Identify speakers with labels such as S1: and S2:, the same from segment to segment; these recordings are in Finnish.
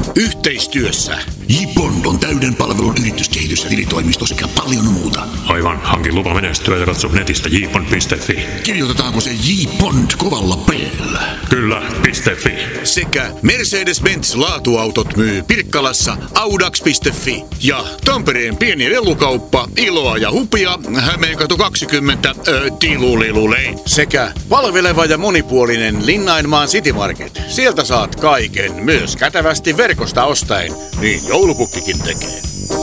S1: Yhteistyössä J-Bond on täyden palvelun yrityskehitys- ja tilitoimisto sekä paljon muuta.
S2: Aivan, hankin lupa menestyä ja katso netistä jbond.fi.
S1: Kirjoitetaanko se J-Bond kovalla P:llä?
S2: Kyllä, .fi.
S1: Sekä Mercedes-Benz laatuautot myy Pirkkalassa audax.fi. Ja Tampereen pieni lelukauppa Iloa ja Hupia Hämeenkatu 20 Tilulilulei. Sekä palveleva ja monipuolinen Linnainmaan City Market. Sieltä saat kaiken, myös kätevästi verkosta ostaen. Niin joulupukkikin tekee.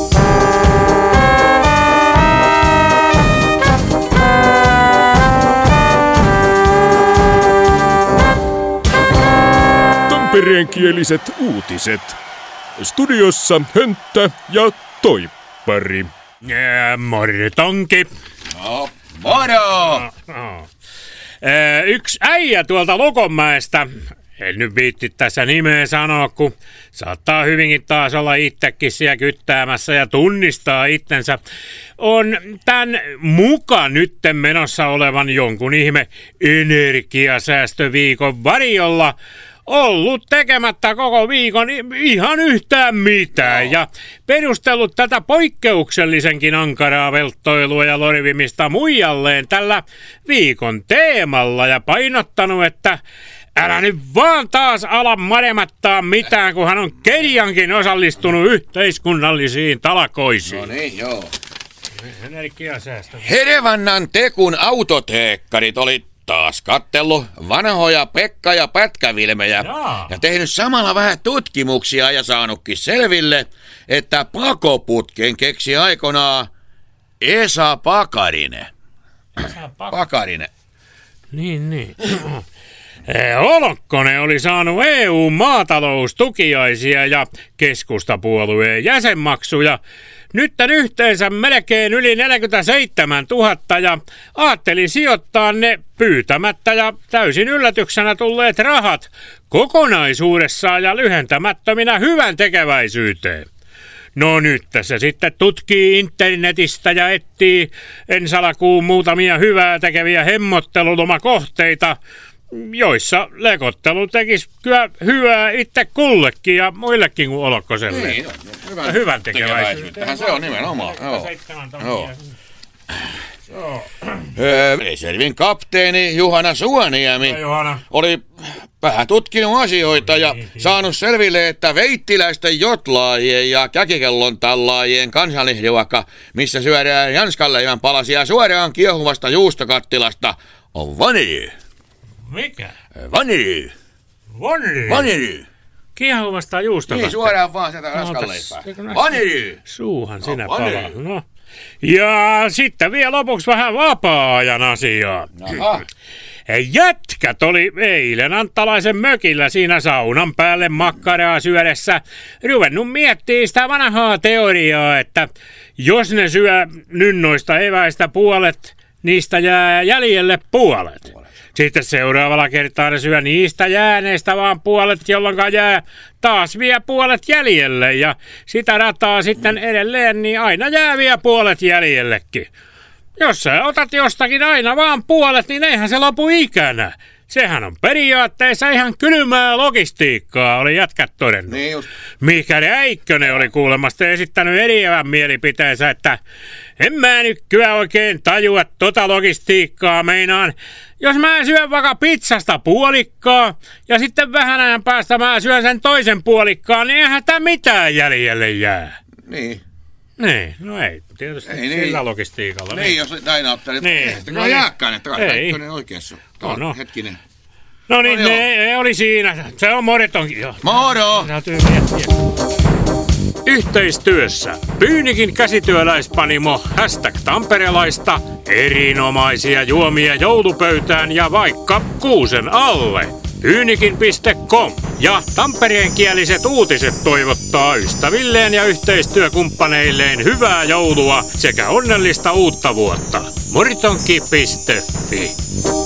S3: Tampereenkieliset uutiset. Studiossa Hönttä ja Toippari.
S4: Mortonki.
S1: No, moro!
S4: Yksi äijä tuolta Lokonmäestä, en nyt viitti tässä nimeä sanoa, kun saattaa hyvinkin taas olla itsekin siellä kyttäämässä ja tunnistaa itsensä, on tämän muka nytten menossa olevan jonkun ihme energiasäästöviikon varjolla ollut tekemättä koko viikon ihan yhtään mitään ja perustellut tätä poikkeuksellisenkin ankaraa velttoilua ja lorivimista muijalleen tällä viikon teemalla ja painottanut, että älä nyt vaan taas ala mademattaa mitään, kun hän on kerjankin osallistunut yhteiskunnallisiin talkoisiin.
S1: No niin, joo.
S4: Energiasäästö.
S1: Herevannan Tekun autoteekkarit oli taas kattellut vanhoja Pekka- ja Pätkävilmejä ja tehnyt samalla vähän tutkimuksia ja saanutkin selville, että pakoputken keksi aikanaan Esa Pakarinen. Pakarinen.
S4: Niin. Olokkonen oli saanut EU-maataloustukiaisia ja keskustapuolueen jäsenmaksuja. Nyt yhteensä melkein yli 47 000 ja ajatteli sijoittaa ne pyytämättä ja täysin yllätyksenä tulleet rahat kokonaisuudessaan ja lyhentämättöminä hyvän tekeväisyyteen. No nyt tässä sitten tutkii internetistä ja etsii ensalakuun muutamia hyvää tekeviä hemmottelulomakohteita, joissa lekottelu tekisi kyllä hyvää itse kullekin ja muillekin kuin Olokkoselle.
S1: Niin,
S4: hyvän tekeväisyyteen.
S1: Se on nimenomaan. Joo. Reservin kapteeni Juhana Suoniemi oli vähän tutkinut asioita ja saanut selville, että veittiläisten jotlaajien ja käkikellon tallaajien kansallisruoka, missä syödään janskanleivän palasia suoraan kiehuvasta juustokattilasta, on vanily.
S4: Mikä?
S1: Vanily. Vanily.
S4: Kiehuvasta juustokattilasta?
S1: Niin, suoraan vaan sieltä janskanleipää. Vanily.
S4: Suuhan sinä palaa. No. Ja sitten vielä lopuksi vähän vapaa-ajan asiaa.
S1: Aha.
S4: Jätkät oli eilen Anttalaisen mökillä siinä saunan päälle makkaraa syödessä ruvennut miettimään sitä vanhaa teoriaa, että jos ne syö nynnoista eväistä puolet, niistä jää jäljelle puolet. Sitten seuraavalla kertaa ne syö niistä jääneistä vaan puolet, jolloin jää taas vielä puolet jäljelle. Ja sitä rataa sitten edelleen, niin aina jää vielä puolet jäljellekin. Jos sä otat jostakin aina vaan puolet, niin eihän se lopu ikänä. Sehän on periaatteessa ihan kylmää logistiikkaa, oli jätkät todennut.
S1: Niin just.
S4: Mikä Räikkönen oli kuulemasta esittänyt eriävän mielipiteensä, että en mä nyt kyllä oikein tajua tota logistiikkaa, meinaan. Jos mä syön vaikka pizzasta puolikkaa ja sitten vähän ajan päästä mä syön sen toisen puolikkaan, niin eihän tää mitään jäljelle jää.
S1: Niin.
S4: Niin, no ei. Tietysti ei, sillä logistiikalla.
S1: Niin, jos näin ottaa, niin ei sitä jääkään, että Räikkönen oikeassa.
S4: No.
S1: Hetkinen.
S4: No niin, ne oli siinä. Se on Moritonkin jo.
S1: Moro!
S4: Yhteistyössä Pyynikin käsityöläispanimo #tamperelaista, erinomaisia juomia joulupöytään ja vaikka kuusen alle. Pyynikin.com ja tampereenkieliset uutiset toivottaa ystävilleen ja yhteistyökumppaneilleen hyvää joulua sekä onnellista uutta vuotta. Moritonki.fi